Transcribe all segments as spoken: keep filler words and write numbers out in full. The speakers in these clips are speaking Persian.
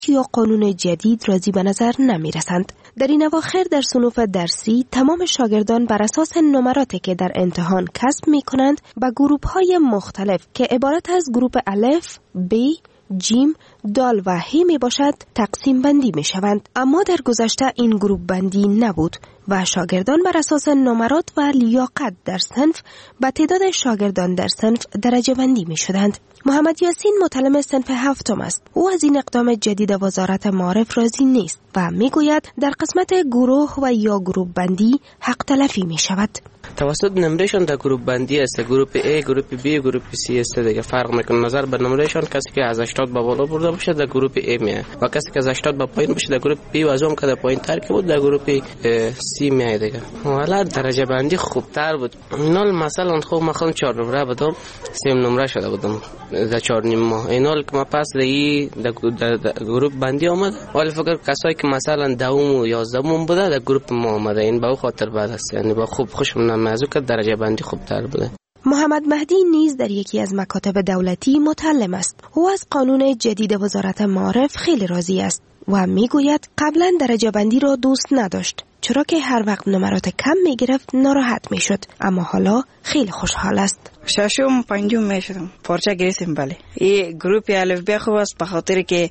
یا قانون جدید راضی به نظر نمی رسند. در این اواخر در صنوف درسی تمام شاگردان بر اساس نمراتی که در امتحان کسب می کنند به گروه های مختلف که عبارت از گروه الف، ب، جیم، دال و هی می باشد تقسیم بندی می شوند. اما در گذشته این گروه بندی نبود و شاگردان بر اساس نمرات و لیاقت در صنف به تعداد شاگردان در صنف درجه بندی می شدند. محمد یاسین متعلم صنف هفتم است. او از این اقدام جدید وزارت معارف راضی نیست و می گوید در قسمت گروه و یا گروه بندی حق تلفی می شود. توسط نمرهشان در گروه بندی است. گروه A، گروه B، گروه C است دیگه. فرق میکنه نظر به نمرهشان. کسی که از هشتاد به بالا برده باشه در گروه A میاد و کسی که از هشتاد به پایین باشه در گروه B و از اون که در پایین تر که بود در گروه C میاد دیگه. حالا درجه بندی خوبتر بود. اینال مثلا خوب من خودم چهار نمره بودم، سه نمره شده بودم در چهار نیم ماه. اینال که ما پس در در گروه بندی آمد. ولی فکر کسایی که مثلا دوم و یازدهم بوده در گروه ما آمده. این به خاطر بعد است. یعنی با خوب خوشم موضوع که درجه بندی خوبتر بوده. محمد مهدی نیز در یکی از مکاتب دولتی متعلم است. او از قانون جدید وزارت معارف خیلی راضی است و میگوید قبلا درجه بندی را دوست نداشت، چرا که هر وقت نمرات کم میگرفت ناراحت میشد، اما حالا خیلی خوشحال است. ششم پنجم میشدم پارچه گرفتیم. بله این گروه الف ب خوب است به خاطر که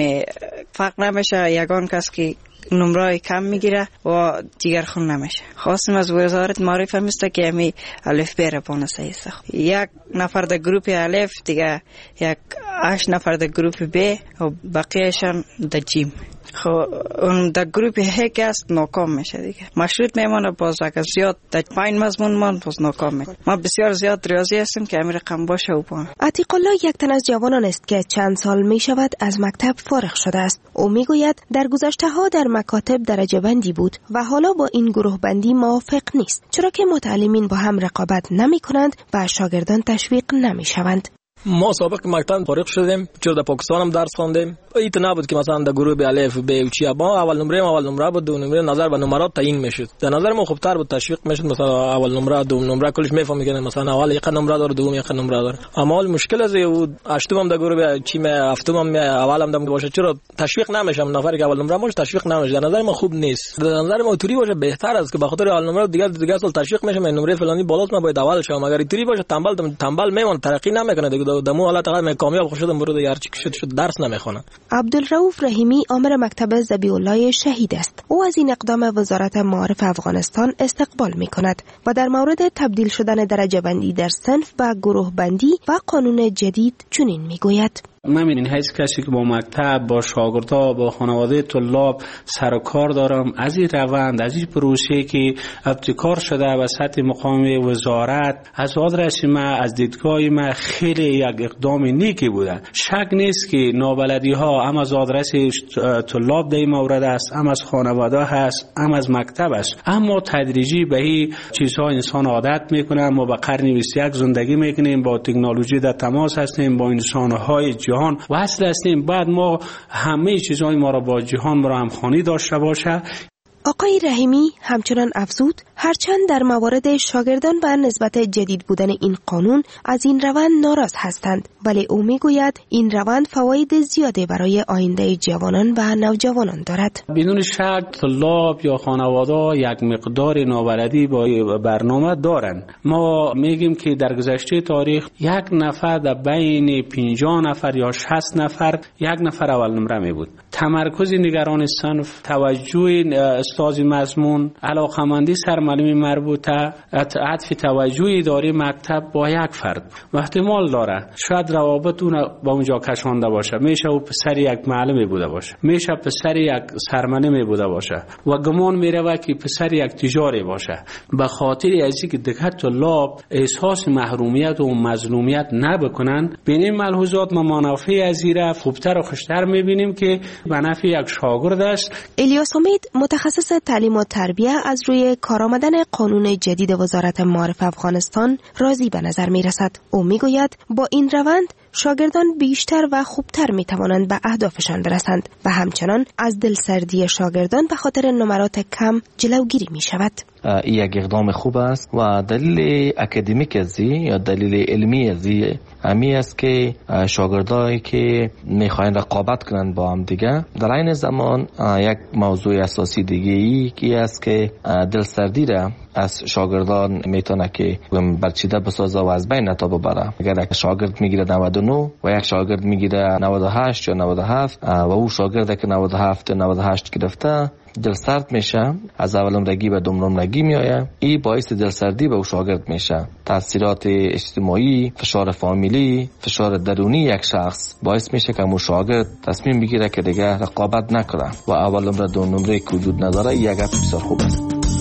فرق نمیشه یگان کس که نمره کم میگیره و دیگر خون نمیشه. خواستم از وزارت معارف هم است که امی الف ب را بونس است. یک نفر در گروه الف دیگه یک هشت نفر در گروه ب و بقیهشان در جیم. خب اون در گروه هک است ناکام میشه دیگه. مشروط میمونه باز اگر زیاد در پایین مضمون مان باز ناکام میشه. ما بسیار زیاد ریاضی هستیم که امیر رقم باشه و پایین. عتیق الله یک تن از جوانان است که چند سال میشود از مکتب فارغ شده است. او میگوید در گذشته ها در مکاتب درجه بندی بود و حالا با این گروه بندی موافق نیست، چرا که متعلمین با هم رقابت نمی کنند و شاگردان تشویق نمی شوند. ما سابق مکتب فارغ شدیم، چرا در پاکستان هم درس خواندیم. ایت نبود که مثلا در گروه الف ب و چی با اول نمره اول نمره بود، دو نمره نظر به نمرات تعیین میشد. در نظر ما خوبتر بود، تشویق میشد. مثلا اول نمره دوم نمره کلش میفهمی که مثلا اول یک نمره داره دوم یک نمره داره. اما مشکل از او هشتم هم در گروه چی می هفتم هم اول هم دم باشه، چرا تشویق نمیشم. نفری که اول نمره باشه تشویق نمیشه. در نظر ما خوب نیست. در نظر ما توری باشه بهتر است که به خاطر اول نمره دیگه دیگه سال تشویق میشه. نمره فلانی بالاست ما باید اول شم. اگر توری باشه تنبل تنبل میمونه، ترقی نمیکنه دیگه. دمو حالت قدم کامیاب شدم برو دیگه هر چی شد شد درس نمیخونه. عبدالرؤوف رحیمی آمر مکتب ذبیح الله شهید است. او از این اقدام وزارت معارف افغانستان استقبال می‌کند و در مورد تبدیل شدن درجه بندی در صنف و گروه بندی و قانون جدید چنین میگوید: من این هیچ کسی که با مکتب، با شاگردها، با خانواده طلاب سر و کار دارم، از این روند، از این پروسه که ابتکار شده و سطح مقام وزارت، از آدرس ما، از دیدگاه ما خیلی یک اقدام نیکی بوده. شک نیست که نابلدی ها هم از آدرس طلاب در این مورد است، هم از خانواده هست، هم از مکتب است. اما تدریجی به این چیزها انسان عادت میکنه. ما به قرن بیست و یک زندگی میکنیم، با تکنولوژی در تماس هستیم، با انسان‌های جهان وصل هستیم. بعد ما همه چیزهای ما را با جهان ما را همخوانی داشته باشه. آقای رحیمی همچنان افزود هرچند در موارد شاگردان به نسبت جدید بودن این قانون از این روند ناراض هستند، ولی او میگوید این روند فواید زیاده برای آینده جوانان و نوجوانان دارد. بدون شک طلاب یا خانواده یک مقدار نابلدی با برنامه دارند. ما میگیم که در گذشته تاریخ یک نفر در بین پنجاه نفر یا شصت نفر یک نفر اول نمره می بود. تمرکز نگران صنف، توجه استاد مضمون، علاقمندی سرمعلم مربوطه، عطف توجه اداره مکتب با یک فرد و احتمال داره شاید روابط اون با اونجا کشانده باشه. میشه او پسر یک معلم بوده باشه، میشه پسر یک سرمعلم بوده باشه و گمان میره که پسر یک تجاری باشه. به خاطر از اینکه دیگه طلاب احساس محرومیت و مظلومیت نبکنن، به این ملحوظات ما منافع از ایره خوبتر و خوشتر میبینیم که به نفع یک شاگرد است. الیاس امید متخصص تعلیم و تربیه از روی کار آمدن قانون جدید وزارت معارف افغانستان راضی به نظر می رسد. او می گوید با این روند شاگردان بیشتر و خوبتر می توانند به اهدافشان برسند و همچنان از دلسردی شاگردان به خاطر نمرات کم جلوگیری می شود. این یک اقدام خوب است و دلیل اکادمیک ازی یا دلیل علمی ازی امی است که شاگردایی که میخواین رقابت کنند با هم دیگه، در این زمان یک موضوع اساسی دیگه ای که است که دلسردی را از شاگردان میتونه که برچیده بسازه و از بین نتا ببره. اگر یک شاگرد میگیره نود و نه و یک شاگرد میگیره نود و هشت یا نود و هفت و او شاگرد که نود و هفت یا نود و هشت گرفته دلسرد میشه، از اول نمرگی به دوم نمرگی میآید، این باعث دلسردی به او شاگرد میشه. تاثیرات اجتماعی، فشار فامیلی، فشار درونی یک شخص باعث میشه که او شاگرد تصمیم بگیره که دیگه رقابت نکنه و اول نمره دوم نمره که وجود نداره. یک گپ بسیار خوب است.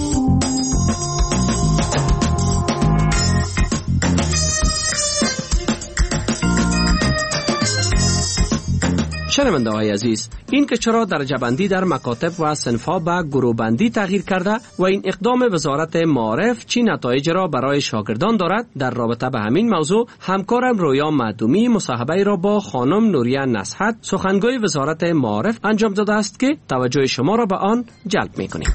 شنونده های عزیز، این که چرا درجه بندی در مکاتب و صنف‌ها به گروه بندی تغییر کرده و این اقدام وزارت معارف چی نتایج را برای شاگردان دارد، در رابطه به همین موضوع همکارم رویا معدومی مصاحبه را با خانم نوریه نصحت سخنگوی وزارت معارف انجام داده است که توجه شما را به آن جلب می‌کنیم.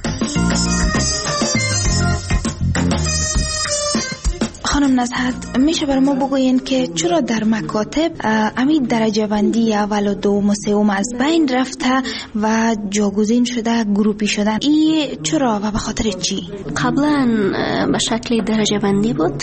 خانم نصحت، میشه بر ما بگوین که چرا در مکاتب امی درجه بندی اول و دوم و سوم از بین رفته و جاگزین شده گروپی شدن؟ این چرا و به خاطر چی؟ قبلا به شکل درجه بندی بود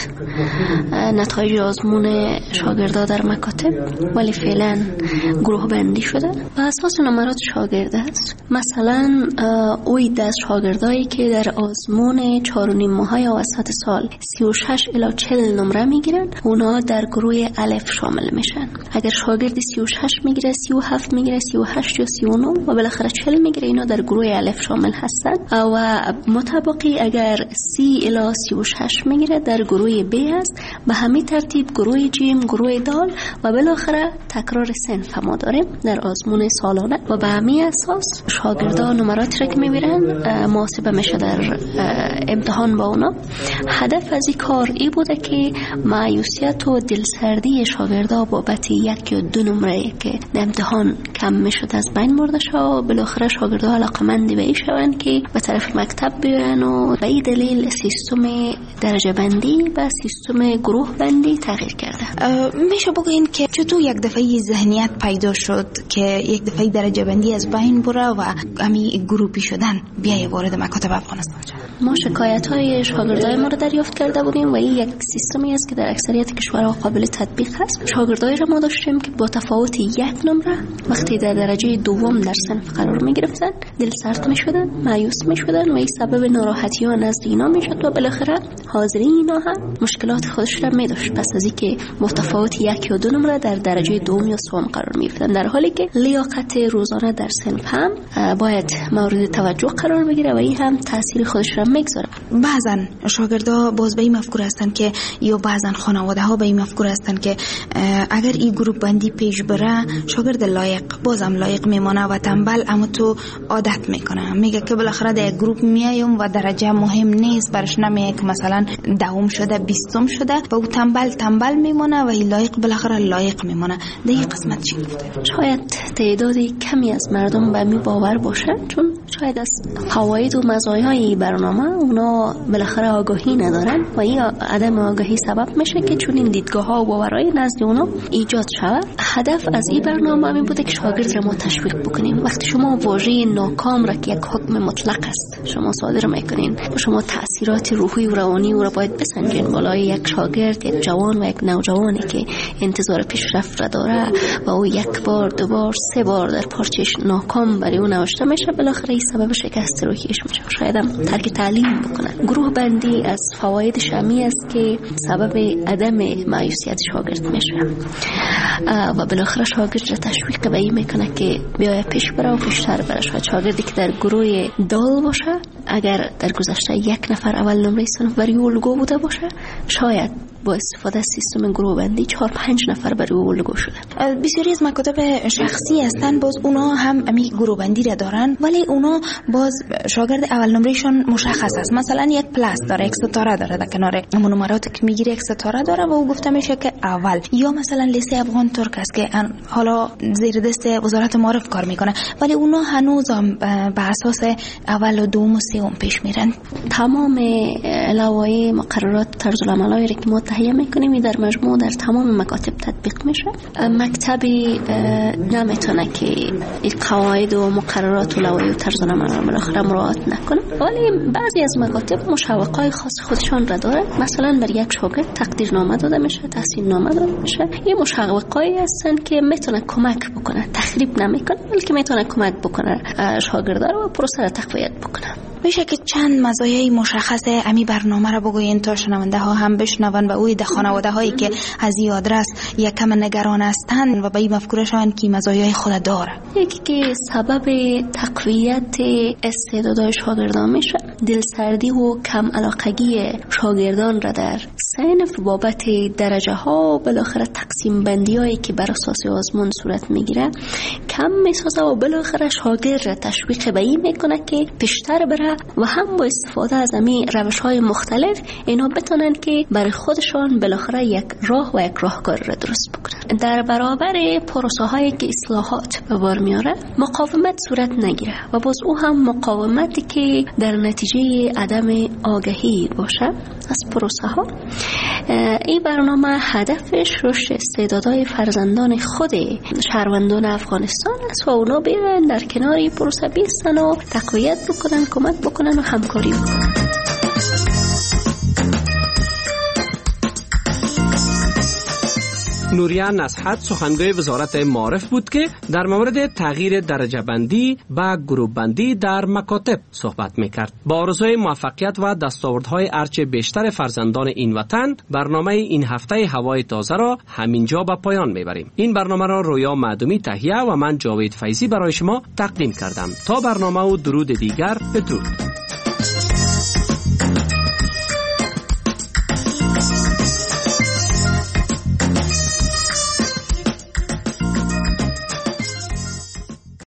نتایج آزمون شاگردا در مکاتب، ولی فعلا گروه بندی شده و اساس نمرات شاگرد است. مثلا اوی دست شاگردایی که در آزمون چهار و نیم ماهه وسط سال سی و شش الی چهل نمره میگیرن، اونا در گروه الف شامل میشن. اگر شاگردی سی و شش میگیره، سی و هفت میگیره، سی و هشت یا سی و نه و بالاخره چهل میگیره، اینا در گروه الف شامل هستن. و مطابقی اگر سی الی سی و شش میگیره در گروه ب است. به همین ترتیب گروه جیم، گروه دال و بالاخره تکرار صنف ما داریم در آزمون سالانه و به همین اساس شاگردان نمراتی را که میبرن محاسبه میشه در امتحان با اونا. هدف از این کار ای بوده که مایوسیت و دلسردی شاگردا بابت یک یا دو نمره که در امتحان کم میشد از بین برده شد و بالاخره شاگردا علاقمند به این شوند که به طرف مکتب بیان و به این دلیل سیستم درجه بندی و سیستم گروه بندی تغییر کرده. میشه بگوین که چطور یک دفعه ذهنیت پیدا شد که یک دفعه درجه بندی از بین بره و امی گروپی شدن بیای وارد مکاتب افغانستان شد؟ ما شکایت های شاگردای ما رو دریافت کرده بودیم و این یک سیستمی است که در اکثریت کشورها قابل تطبیق هست. شاگردایی را ما داشتیم که با تفاوت یک نمره وقتی در درجه دوم در صنف قرار می گرفتن دل سرد می شدن، مایوس می شدن و این سبب ناراحتی ها نزد اینا می شد و بالاخره حاضرین اینا هم مشکلات خودش را می داشت پس از اینکه با تفاوت یک یا دو نمره در درجه دوم یا سوم قرار می گرفتن، در حالی که لیاقت روزانه در صنف هم باید مورد توجه قرار بگیره و این هم تاثیر خودش را میگذاره. بعضن شاگردا باز به این مفکور هستن که یا بعضن خانواده ها به این مفکور هستن که اگر این گروپ بندی پیش بره شاگرد لایق بازم لایق میمونه و تنبل اما تو عادت میکنه، میگه که بالاخره در گروپ میایم و درجه مهم نیست برش، نمیگه که مثلا دوم شده بیستم شده و او تنبل تنبل میمونه و این لایق بالاخره لایق میمونه. در این قسمت چی گفته؟ شاید تعداد کمی از مردم به می باور باشه، چون شاید از فواید و مزایای برنامه اونا بالاخره آگاهی ندارن و این عدم آگاهی سبب میشه که چون این دیدگاه ها و باورای نزد اونا ایجاد شود. هدف از این برنامه این بوده که شاگرد را ما تشویق بکنیم. وقتی شما واژه ناکام را که یک حکم مطلق است شما صادر میکنین و شما تاثیرات روحی و روانی او را باید بسنجین بالای یک شاگرد، یک جوان و یک نوجوانی که انتظار پیشرفت را داره و او یک بار دو بار سه بار در پارچش ناکام برای اون نوشته میشه، بالاخره این سبب شکست روحیش میشه، شاید هم ترک تعلیم بکنه. گروه بندی از فواید شمی است که سبب عدم مایوسیت شاگرد میشه و بالاخره شاگرد را تشویق به این میکنه که بیای پیش بره و پیشتر بره. شاید شاگردی که در گروه دال باشه اگر در گذشته یک نفر اول نمره صنف برای الگو بوده باشه، شاید با استفاده از سیستم گروه بندی چهار پنج نفر برای الگو شده. بسیاری از مکاتب شخصی هستن باز اونا هم امی گروه بندی را دارن، ولی اونا باز شاگرد اول نمرهشون مشخص است، مثلا یک پلاس داره، یک ستاره داره در کنار همون نمرات که میگیره یک ستاره داره و او گفته میشه که اول. یا مثلا لیسه افغان ترک است که حالا زیر دست وزارت معارف کار میکنه، ولی اونا هنوز به اساس اول و دوم و سوم پیش میرن. تمام لوایح مقررات طرز العملایی که ما تهیه میکنیم در مجموع در تمام مکاتب تطبیق میشه. مکتبی نمیتونه که این قواعد و مقررات و لوایح و طرز عمل بالاخره مراعات نکنه، ولی بعضی از مکاتب مشوقات خاص خودشان را داره. مثلا بر یک شاگرد تقدیرنامه داده میشه، تحصیل نامه داده میشه. یه مشوقاتی هستن که میتونه کمک بکنه، تخریب نمیکنه بلکه میتونه کمک بکنه شاگردا رو پروسه را تقویت بکنه. میشه که چند مزایای مشخص امی برنامه را بگوین تا شنونده ها هم بشنون و اوی ده خانواده هایی که از این آدرس یک کم نگران هستند و به این مفکوره شوند که مزایای خود داره. یکی که سبب تقویت استعدادهای شاگردان میشه، دلسردی و کم علاقگی شاگردان را در صنف بابت درجه ها و بالاخره تقسیم بندی هایی که بر اساس آزمون صورت میگیره کم میسازه و بالاخره شاگرد را تشویق به این میکنه که پیشتر بره و هم با استفاده از امی روش های مختلف اینا بتونن که برای خودشان بالاخره یک راه و یک راهکار را درست بکنن. در برابر پروسه هایی که اصلاحات به بار میاره مقاومت صورت نگیره و باز او هم مقاومتی که در نتیجه عدم آگاهی باشه از پروسه ها. این برنامه هدفش رشد استعدادهای فرزندان خود شهروندان افغانستان است و اونا بیرن در کنار این پروسه بیستن و تقویت بکنن، کمک بکنن و همکاری بکنن. نوریه نصحت سخنگوی وزارت معارف بود که در مورد تغییر درجه بندی و گروه بندی در مکاتب صحبت میکرد. با آرزوی موفقیت و دستاوردهای ارچه بیشتر فرزندان این وطن، برنامه این هفته هوای تازه را همینجا به پایان میبریم. این برنامه را رویا معدومی تهیه و من جاوید فیضی برای شما تقدیم کردم. تا برنامه و درود دیگر، بدرود.